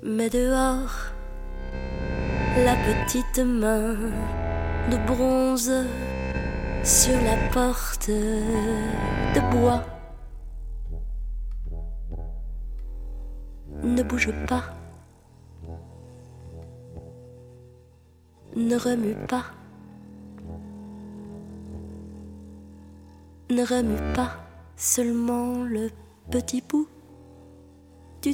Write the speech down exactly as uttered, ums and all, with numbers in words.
Mais dehors, la petite main de bronze sur la porte de bois ne bouge pas, ne remue pas, ne remue pas, seulement le petit bout